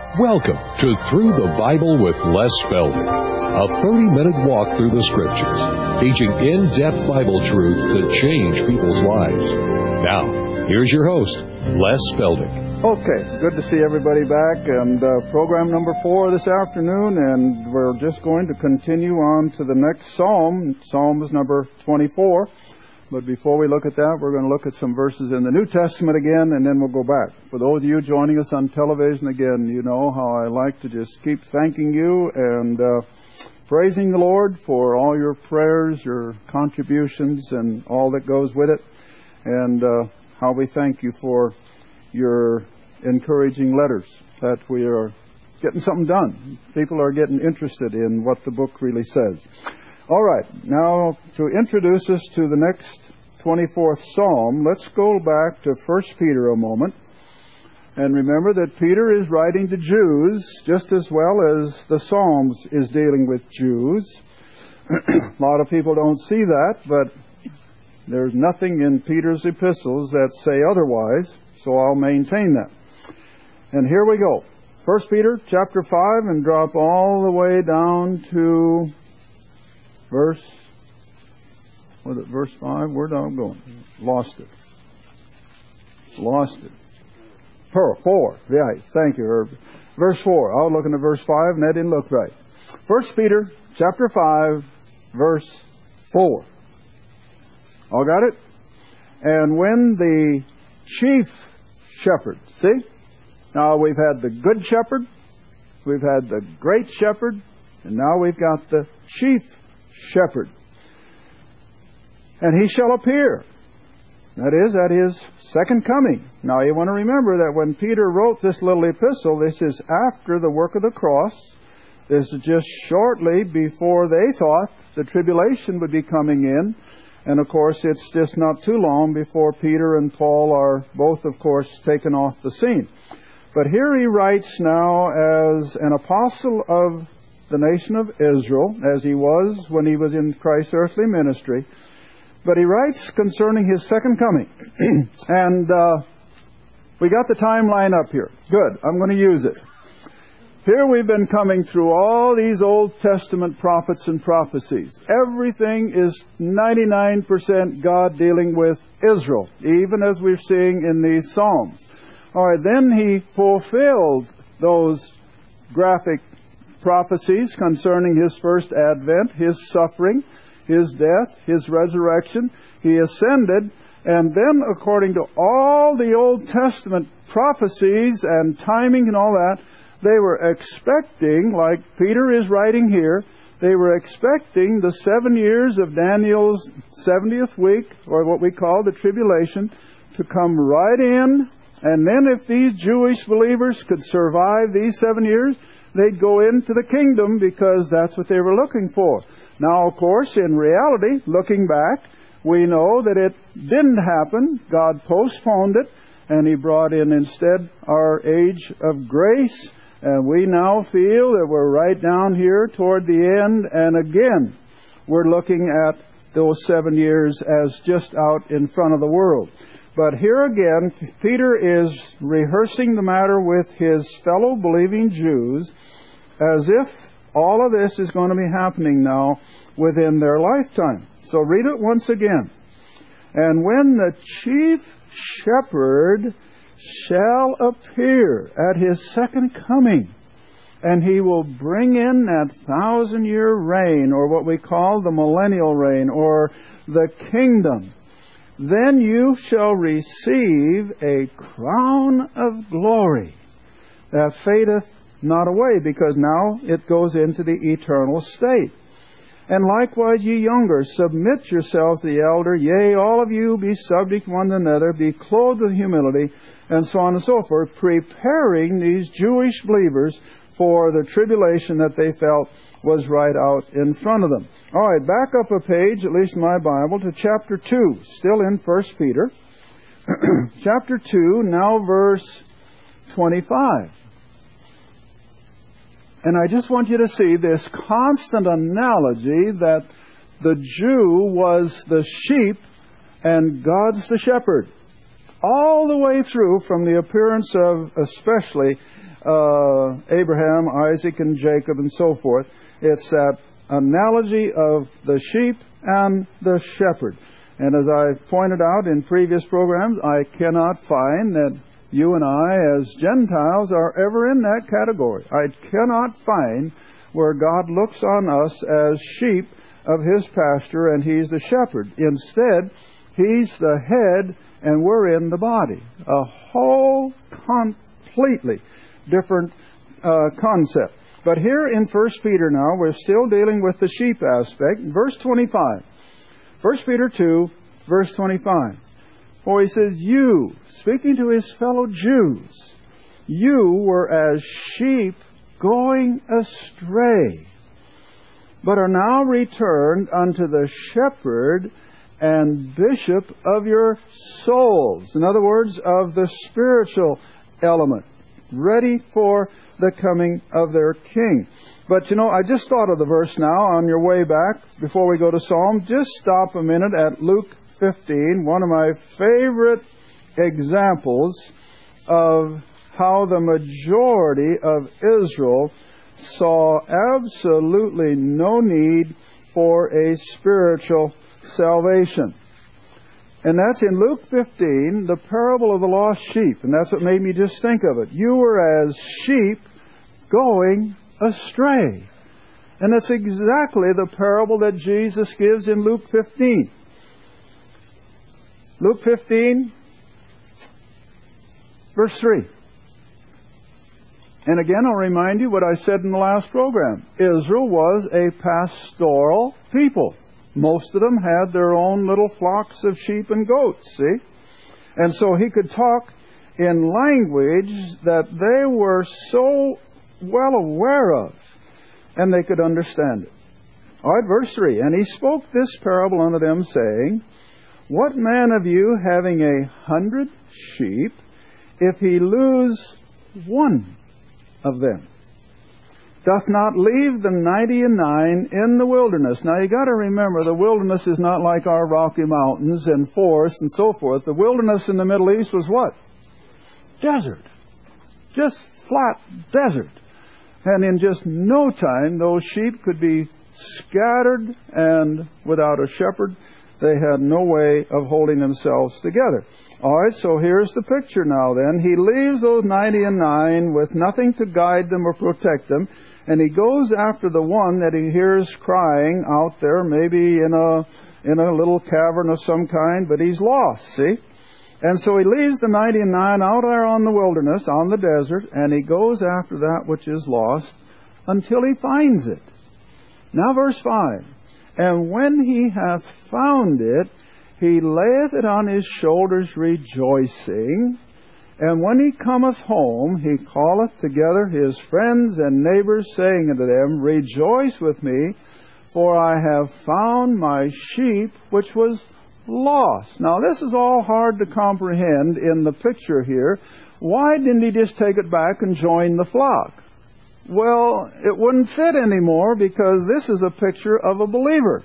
Welcome to Through the Bible with Les Feldick, a 30-minute walk through the Scriptures, teaching in-depth Bible truths that change people's lives. Now, here's your host, Les Feldick. Okay, good to see everybody back, and program number 4 this afternoon, and we're just going to continue on to the next Psalm. Psalm is number 24. But before we look at that, we're going to look at some verses in the New Testament again, and then we'll go back. For those of you joining us on television again, you know how I like to just keep thanking you and praising the Lord for all your prayers, your contributions, and all that goes with it, and how we thank you for your encouraging letters that we are getting something done. People are getting interested in what the book really says. All right, now to introduce us to the next 24th Psalm, let's go back to 1 Peter a moment. And remember that Peter is writing to Jews just as well as the Psalms is dealing with Jews. A lot of people don't see that, but there's nothing in Peter's epistles that say otherwise, so I'll maintain that. And here we go. 1 Peter chapter 5 and drop all the way down to verse 5? Where'd I go? Lost it. 4. Yeah, thank you, Herb. Verse 4. I was looking at verse 5 and that didn't look right. 1 Peter chapter 5, verse 4. All got it? And when the chief shepherd, see? Now we've had the good shepherd, we've had the great shepherd, and now we've got the chief shepherd. And he shall appear. That is, at his second coming. Now you want to remember that when Peter wrote this little epistle, this is after the work of the cross. This is just shortly before they thought the tribulation would be coming in. And of course, it's just not too long before Peter and Paul are both, of course, taken off the scene. But here he writes now as an apostle of the nation of Israel, as he was when he was in Christ's earthly ministry. But he writes concerning his second coming. And we got the timeline up here. Good. I'm going to use it. Here we've been coming through all these Old Testament prophets and prophecies. Everything is 99% God dealing with Israel, even as we're seeing in these Psalms. All right, then he fulfilled those graphic prophecies concerning his first advent, his suffering, his death, his resurrection. He ascended, and then according to all the Old Testament prophecies and timing and all that, they were expecting, like Peter is writing here, they were expecting the 7 years of Daniel's 70th week, or what we call the tribulation, to come right in. And then if these Jewish believers could survive these 7 years, they'd go into the kingdom because that's what they were looking for. Now, of course, in reality, looking back, we know that it didn't happen. God postponed it, and He brought in instead our age of grace. And we now feel that we're right down here toward the end. And again, we're looking at those 7 years as just out in front of the world. But here again, Peter is rehearsing the matter with his fellow believing Jews as if all of this is going to be happening now within their lifetime. So read it once again. And when the chief shepherd shall appear at his second coming, and he will bring in that 1,000-year reign, or what we call the millennial reign, or the kingdom, then you shall receive a crown of glory that fadeth not away, because now it goes into the eternal state. And likewise, ye younger, submit yourselves to the elder. Yea, all of you be subject one to another, be clothed with humility, and so on and so forth, preparing these Jewish believers for the tribulation that they felt was right out in front of them. All right, back up a page, at least in my Bible, to chapter 2, still in 1 Peter. Chapter 2, now verse 25. And I just want you to see this constant analogy that the Jew was the sheep and God's the shepherd. all the way through from the appearance of especially Abraham, Isaac, and Jacob, and so forth. It's that analogy of the sheep and the shepherd. And as I pointed out in previous programs, I cannot find that you and I as Gentiles are ever in that category. I cannot find where God looks on us as sheep of His pasture and He's the shepherd. Instead, He's the head and we're in the body. A whole completely different concept. But here in 1 Peter now, we're still dealing with the sheep aspect. Verse 25. 1 Peter 2, verse 25. For he says, you, speaking to his fellow Jews, you were as sheep going astray, but are now returned unto the shepherd and bishop of your souls. In other words, of the spiritual element, ready for the coming of their king. But I just thought of the verse now on your way back before we go to Psalm. Just stop a minute at Luke 15, one of my favorite examples of how the majority of Israel saw absolutely no need for a spiritual salvation. And that's in Luke 15, the parable of the lost sheep. And that's what made me just think of it. You were as sheep going astray. And that's exactly the parable that Jesus gives in Luke 15. Luke 15, verse 3. And again, I'll remind you what I said in the last program. Israel was a pastoral people. Most of them had their own little flocks of sheep and goats, see? And so he could talk in language that they were so well aware of, and they could understand it. All right, verse 3. And he spoke this parable unto them, saying, what man of you, having 100 sheep, if he lose one of them, doth not leave the 99 in the wilderness? Now you got to remember, the wilderness is not like our Rocky Mountains and forests and so forth. The wilderness in the Middle East was what? Desert. Just flat desert. And in just no time, those sheep could be scattered, and without a shepherd, they had no way of holding themselves together. All right, so here's the picture now then. He leaves those 99 with nothing to guide them or protect them, and he goes after the one that he hears crying out there, maybe in a little cavern of some kind, but he's lost, see? And so he leaves the 99 out there on the wilderness, on the desert, and he goes after that which is lost until he finds it. Now verse 5. And when he hath found it, he layeth it on his shoulders rejoicing. And when he cometh home, he calleth together his friends and neighbors, saying unto them, rejoice with me, for I have found my sheep which was lost. Now this is all hard to comprehend in the picture here. Why didn't he just take it back and join the flock? Well, it wouldn't fit anymore, because this is a picture of a believer.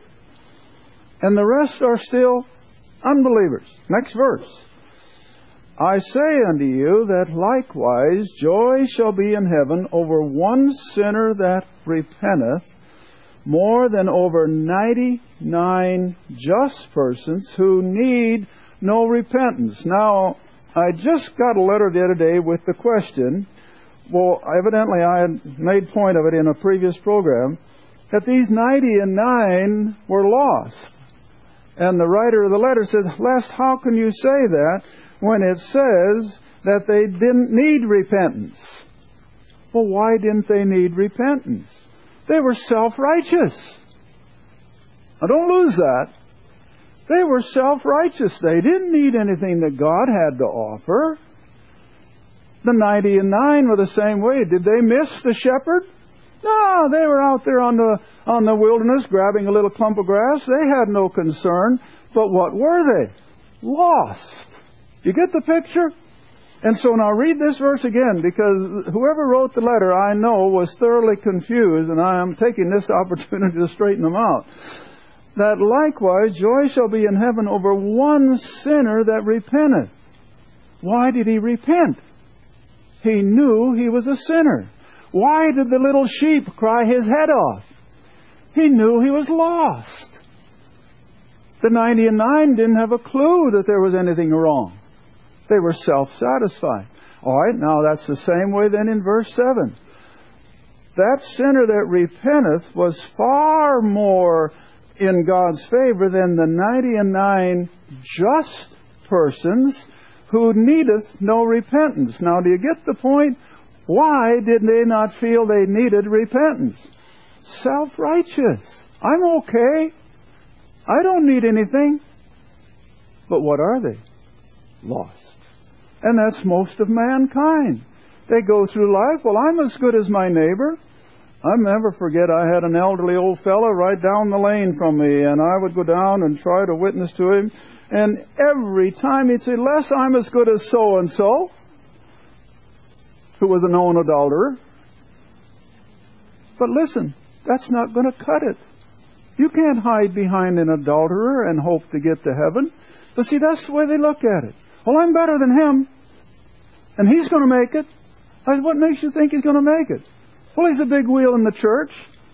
And the rest are still unbelievers. Next verse. I say unto you that likewise joy shall be in heaven over one sinner that repenteth, more than over 99 just persons who need no repentance. Now, I just got a letter the other day with the question, well, evidently I had made point of it in a previous program, that these 99 were lost. And the writer of the letter says, Les, how can you say that when it says that they didn't need repentance? Well, why didn't they need repentance? They were self-righteous. Now, don't lose that. They were self-righteous. They didn't need anything that God had to offer. The 99 were the same way. Did they miss the shepherd? No, they were out there on the wilderness grabbing a little clump of grass. They had no concern. But what were they? Lost. You get the picture? And so now read this verse again, because whoever wrote the letter, I know, was thoroughly confused, and I am taking this opportunity to straighten them out. That likewise joy shall be in heaven over one sinner that repenteth. Why did he repent? He knew he was a sinner. Why did the little sheep cry his head off? He knew he was lost. The 99 didn't have a clue that there was anything wrong. They were self-satisfied. All right, now that's the same way then in verse 7. That sinner that repenteth was far more in God's favor than the 99 just persons who needeth no repentance. Now, do you get the point? Why did they not feel they needed repentance? Self-righteous. I'm okay. I don't need anything. But what are they? Lost. And that's most of mankind. They go through life, well, I'm as good as my neighbor. I'll never forget I had an elderly old fellow right down the lane from me, and I would go down and try to witness to him. And every time he'd say, Les, I'm as good as so-and-so, who was a known adulterer. But listen, that's not going to cut it. You can't hide behind an adulterer and hope to get to heaven. But see, that's the way they look at it. Well, I'm better than him, and he's going to make it. I said, what makes you think he's going to make it? Well, he's a big wheel in the church.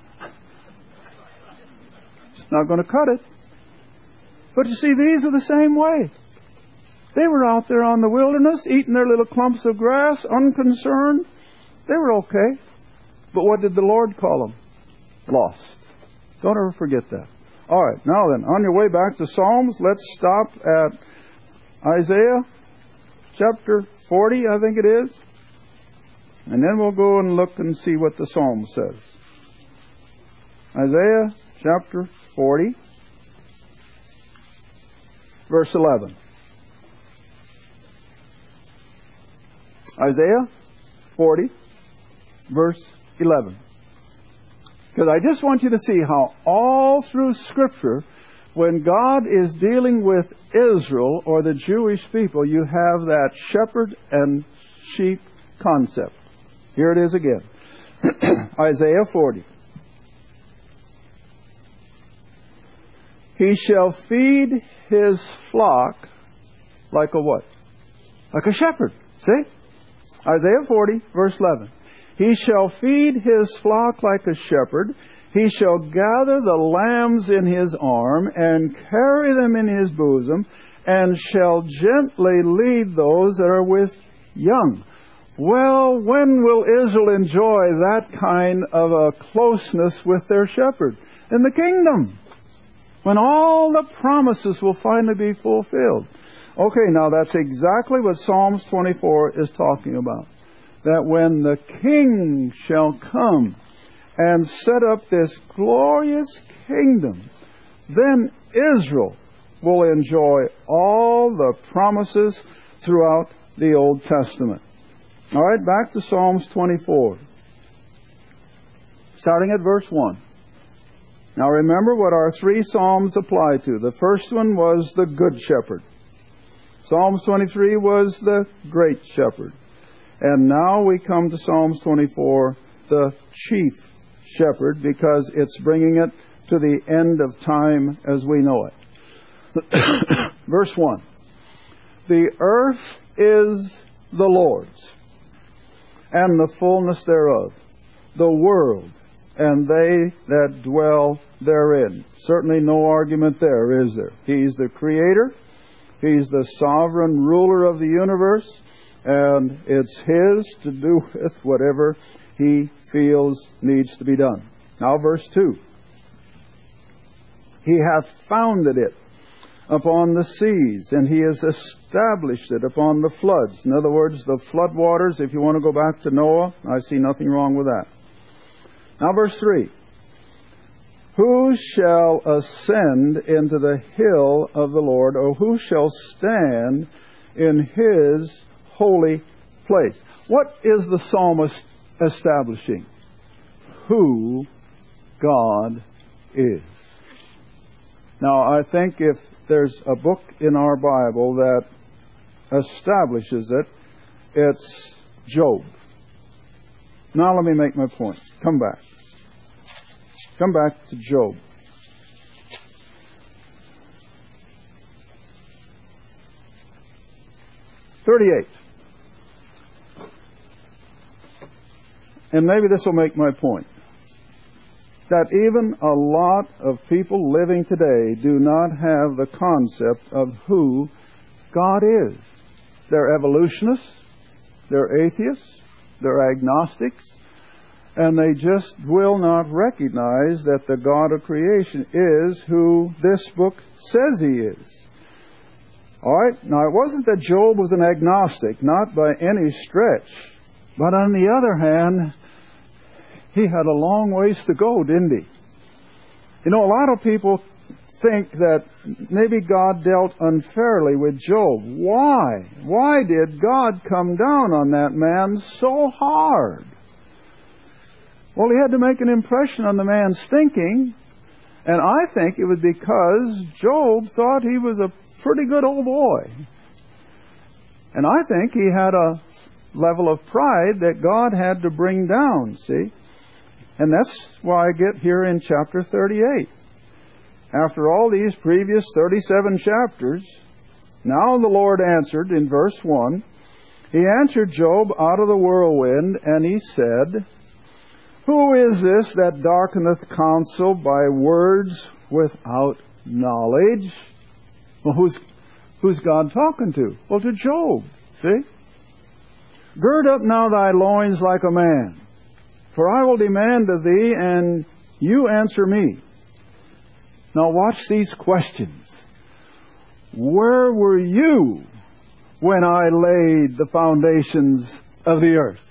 It's not going to cut it. But you see, these are the same way. They were out there on the wilderness, eating their little clumps of grass, unconcerned. They were okay. But what did the Lord call them? Lost. Don't ever forget that. All right, now then, on your way back to Psalms, let's stop at Isaiah chapter 40, I think it is. And then we'll go and look and see what the Psalm says. Isaiah chapter 40, verse 11. Isaiah 40, verse 11. Because I just want you to see how all through Scripture, when God is dealing with Israel or the Jewish people, you have that shepherd and sheep concept. Here it is again. Isaiah 40. He shall feed his flock like a what? Like a shepherd. See? Isaiah 40, verse 11. He shall feed his flock like a shepherd. He shall gather the lambs in his arm and carry them in his bosom, and shall gently lead those that are with young. Well, when will Israel enjoy that kind of a closeness with their shepherd? In the kingdom, when all the promises will finally be fulfilled. Okay, now that's exactly what Psalms 24 is talking about. That when the King shall come and set up this glorious kingdom, then Israel will enjoy all the promises throughout the Old Testament. All right, back to Psalms 24. Starting at verse 1. Now remember what our three Psalms apply to. The first one was the Good Shepherd. Psalms 23 was the Great Shepherd. And now we come to Psalms 24, the Chief Shepherd, because it's bringing it to the end of time as we know it. Verse 1. The earth is the Lord's, and the fullness thereof, the world, and they that dwell therein. Certainly no argument there, is there? He's the Creator. He's the sovereign ruler of the universe, and it's His to do with whatever He feels needs to be done. Now verse 2. He hath founded it upon the seas, and He has established it upon the floods. In other words, the flood waters, if you want to go back to Noah, I see nothing wrong with that. Now verse 3. Who shall ascend into the hill of the Lord, or who shall stand in His holy place? What is the psalmist establishing? Who God is. Now, I think if there's a book in our Bible that establishes it, it's Job. Now let me make my point. Come back. Come back to Job. 38. And maybe this will make my point. That even a lot of people living today do not have the concept of who God is. They're evolutionists, they're atheists, they're agnostics, and they just will not recognize that the God of creation is who this book says He is. All right? Now, it wasn't that Job was an agnostic, not by any stretch. But on the other hand, he had a long ways to go, didn't he? You know, a lot of people think that maybe God dealt unfairly with Job. Why? Why did God come down on that man so hard? Well, He had to make an impression on the man's thinking, and I think it was because Job thought he was a pretty good old boy. And I think he had a level of pride that God had to bring down, see? And that's why I get here in chapter 38. After all these previous 37 chapters, now the Lord answered in verse 1. He answered Job out of the whirlwind, and He said, Who is this that darkeneth counsel by words without knowledge? Well, who's God talking to? Well, to Job, see? Gird up now thy loins like a man, for I will demand of thee, and you answer me. Now watch these questions. Where were you when I laid the foundations of the earth?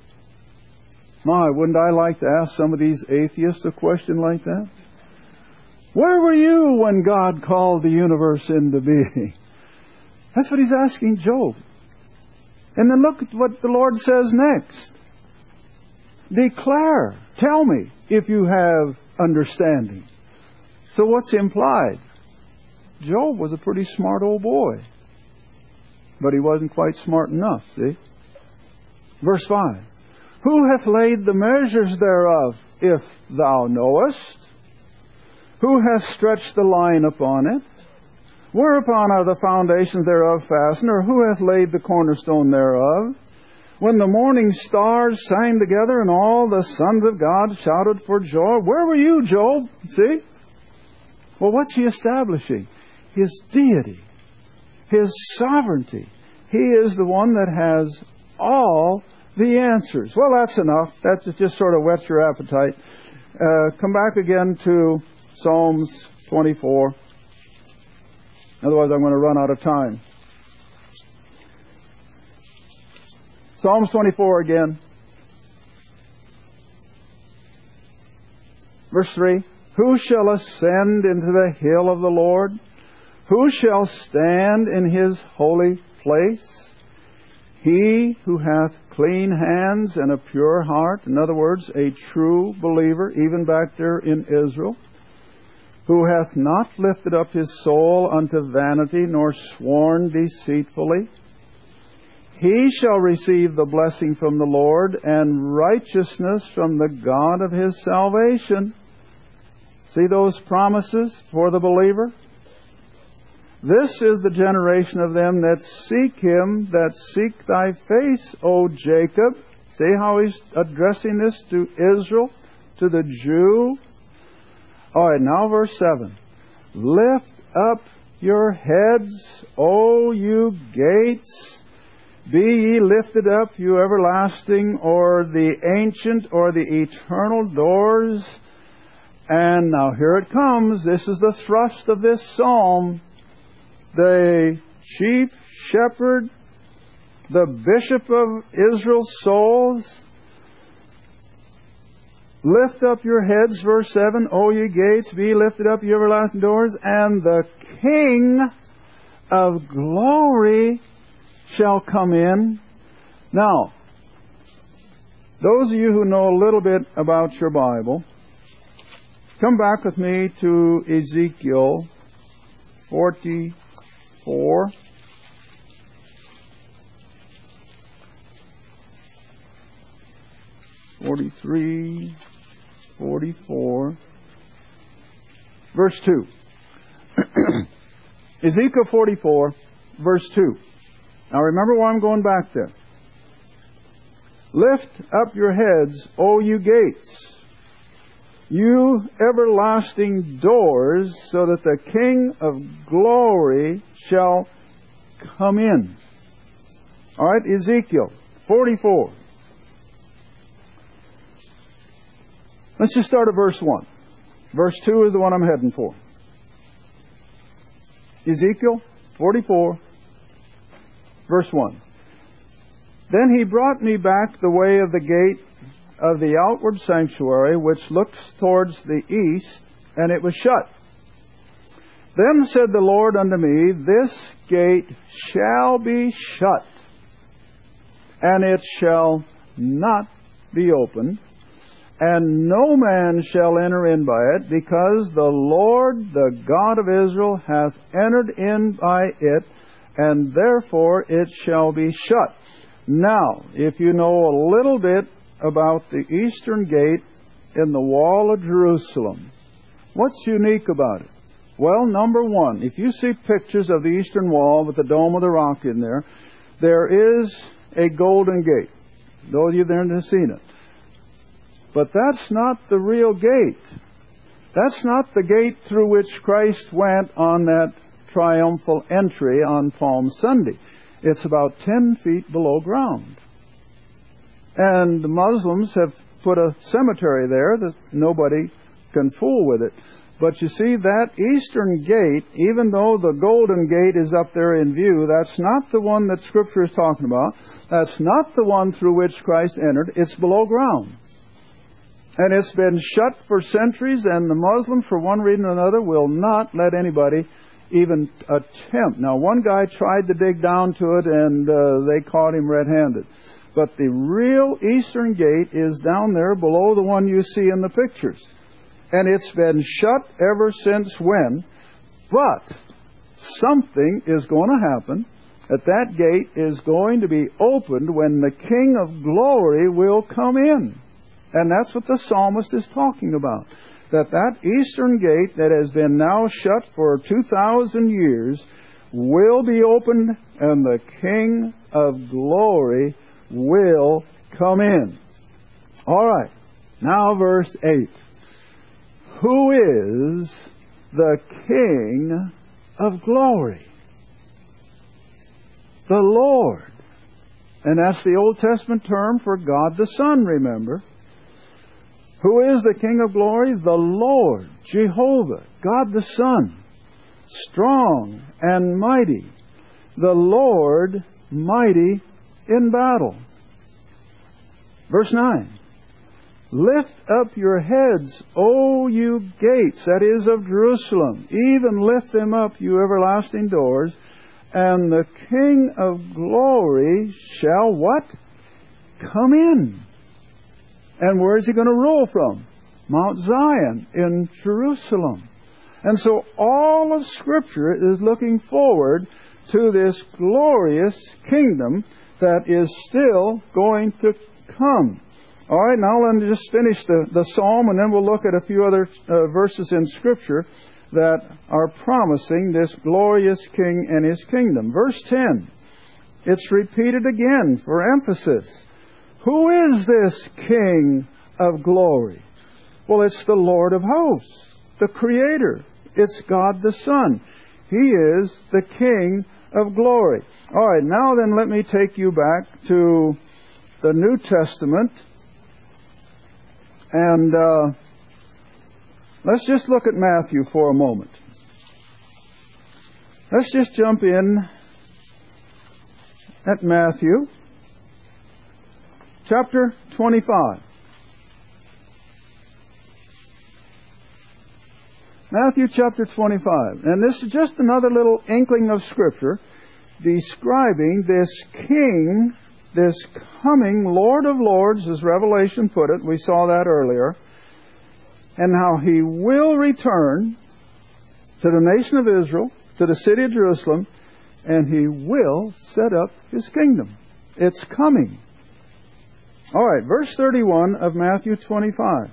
My, wouldn't I like to ask some of these atheists a question like that? Where were you when God called the universe into being? That's what He's asking Job. And then look at what the Lord says next. Declare, tell me if you have understanding. So what's implied? Job was a pretty smart old boy. But he wasn't quite smart enough, see? Verse 5. Who hath laid the measures thereof, if thou knowest? Who hath stretched the line upon it? Whereupon are the foundations thereof fastened, or who hath laid the cornerstone thereof? When the morning stars sang together, and all the sons of God shouted for joy. Where were you, Job? See? Well, what's he establishing? His deity, His sovereignty. He is the one that has all the answers. Well, that's enough. That just sort of whets your appetite. Come back again to Psalms 24. Otherwise, I'm going to run out of time. Psalms 24 again. Verse 3. Who shall ascend into the hill of the Lord? Who shall stand in His holy place? He who hath clean hands and a pure heart, in other words, a true believer, even back there in Israel, who hath not lifted up his soul unto vanity, nor sworn deceitfully. He shall receive the blessing from the Lord, and righteousness from the God of his salvation. See those promises for the believer? This is the generation of them that seek Him, that seek thy face, O Jacob. See how he's addressing this to Israel, to the Jew? All right, now verse 7. Lift up your heads, O you gates. Be ye lifted up, you everlasting, or the ancient, or the eternal doors. And now here it comes. This is the thrust of this psalm. The chief shepherd, the bishop of Israel's souls. Lift up your heads, verse 7, O ye gates, be lifted up, ye everlasting doors, and the King of glory shall come in. Now, those of you who know a little bit about your Bible, come back with me to Ezekiel 44. '43, 44, verse 2. Ezekiel 44, verse 2. Now remember why I'm going back there. Lift up your heads, O you gates, you everlasting doors, so that the King of glory shall come in. All right, Ezekiel 44. Let's just start at verse 1. Verse 2 is the one I'm heading for. Ezekiel 44, verse 1. Then he brought me back the way of the gate of the outward sanctuary, which looks towards the east, and it was shut. Then said the Lord unto me, This gate shall be shut, and it shall not be opened, and no man shall enter in by it, because the Lord, the God of Israel, hath entered in by it, and therefore it shall be shut. Now, if you know a little bit about the eastern gate in the wall of Jerusalem, what's unique about it? Well, number one, if you see pictures of the eastern wall with the Dome of the Rock in there, there is a golden gate. Those of you that have seen it. But that's not the real gate. That's not the gate through which Christ went on that triumphal entry on Palm Sunday. It's about 10 feet below ground. And the Muslims have put a cemetery there that nobody can fool with it. But you see, that eastern gate, even though the golden gate is up there in view, that's not the one that Scripture is talking about. That's not the one through which Christ entered. It's below ground. And it's been shut for centuries, and the Muslims, for one reason or another, will not let anybody even attempt. Now, one guy tried to dig down to it, and they caught him red-handed. But the real eastern gate is down there below the one you see in the pictures. And it's been shut ever since when. But something is going to happen. That gate is going to be opened when the King of glory will come in. And that's what the psalmist is talking about. That eastern gate that has been now shut for 2,000 years will be opened, and the King of glory will come in. All right. Now verse 8. Who is the King of glory? The Lord. And that's the Old Testament term for God the Son, remember. Who is the King of glory? The Lord, Jehovah, God the Son, strong and mighty. The Lord mighty in battle. Verse 9. Lift up your heads, O you gates, that is of Jerusalem. Even lift them up, you everlasting doors. And the King of glory shall what? Come in. And where is he going to rule from? Mount Zion in Jerusalem. And so all of Scripture is looking forward to this glorious kingdom that is still going to come. All right, now let me just finish the psalm, and then we'll look at a few other verses in Scripture that are promising this glorious King and His kingdom. Verse 10, it's repeated again for emphasis. Who is this King of glory? Well, it's the Lord of hosts, the Creator. It's God the Son. He is the King of glory. All right, now then let me take you back to the New Testament. And let's just look at Matthew for a moment. Let's just jump in at Matthew chapter 25. Matthew chapter 25. And this is just another little inkling of Scripture describing this King, this coming Lord of Lords, as Revelation put it. We saw that earlier. And how He will return to the nation of Israel, to the city of Jerusalem, and He will set up His kingdom. It's coming. All right, verse 31 of Matthew 25.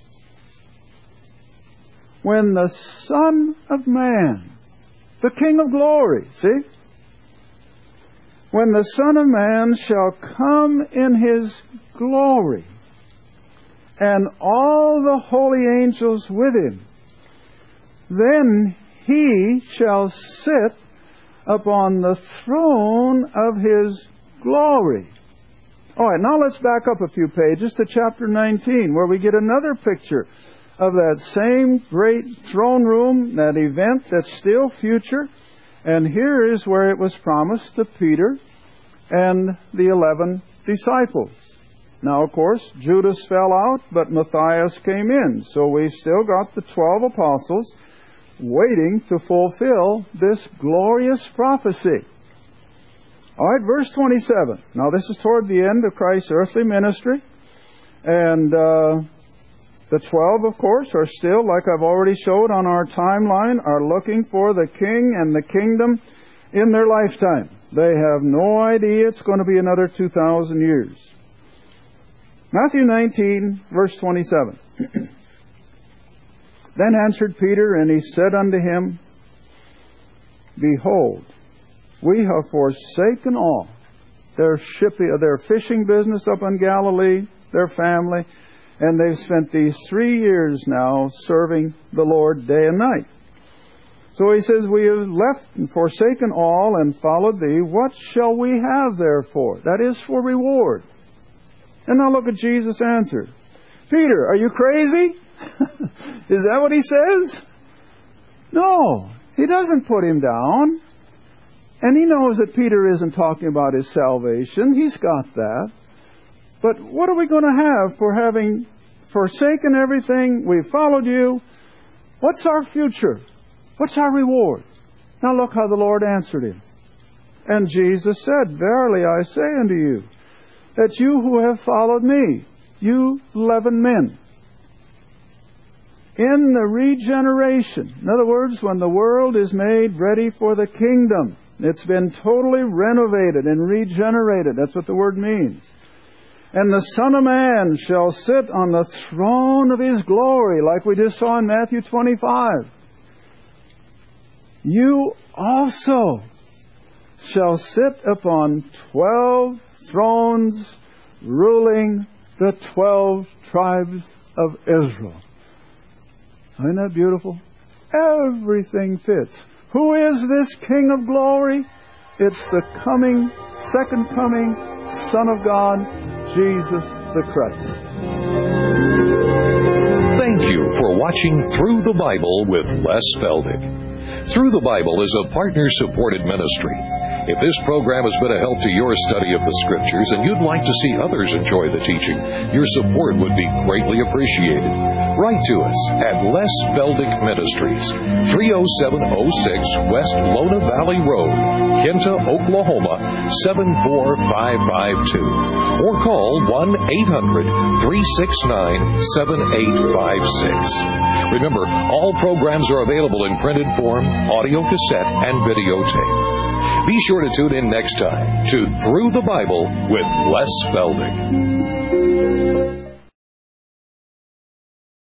When the Son of Man, the King of glory, see? when the Son of Man shall come in His glory, and all the holy angels with Him, then He shall sit upon the throne of His glory. All right, now let's back up a few pages to chapter 19, where we get another picture of that same great throne room, that event that's still future. And here is where it was promised to Peter and the 11 disciples. Now, of course, Judas fell out, but Matthias came in. So we've still got the 12 apostles waiting to fulfill this glorious prophecy. All right, verse 27. Now, this is toward the end of Christ's earthly ministry. And the 12, of course, are still, like I've already showed on our timeline, are looking for the king and the kingdom in their lifetime. They have no idea it's going to be another 2,000 years. Matthew 19, verse 27. Then answered Peter, and he said unto him, Behold, we have forsaken all, their fishing business up in Galilee, their family, and they've spent these 3 years now serving the Lord day and night. So he says, we have left and forsaken all and followed thee. What shall we have therefore? That is for reward. And now look at Jesus' answer. Peter, are you crazy? Is that what he says? No, he doesn't put him down. And he knows that Peter isn't talking about his salvation. He's got that. But what are we going to have for having forsaken everything? We've followed you. What's our future? What's our reward? Now look how the Lord answered him. And Jesus said, Verily I say unto you, that you who have followed me, you 11 men, in the regeneration, in other words, when the world is made ready for the kingdom, it's been totally renovated and regenerated. That's what the word means. And the Son of Man shall sit on the throne of His glory, like we just saw in Matthew 25. You also shall sit upon 12 thrones, ruling the 12 tribes of Israel. Isn't that beautiful? Everything fits. Who is this King of glory? It's the second coming Son of God, Jesus the Christ. Thank you for watching Through the Bible with Les Feldick. Through the Bible is a partner-supported ministry. If this program has been a help to your study of the Scriptures and you'd like to see others enjoy the teaching, your support would be greatly appreciated. Write to us at Les Feldick Ministries, 30706 West Lona Valley Road, Kinta, Oklahoma, 74552. Or call 1-800-369-7856. Remember, all programs are available in printed form, audio cassette, and videotape. Be sure to tune in next time to Through the Bible with Les Feldick.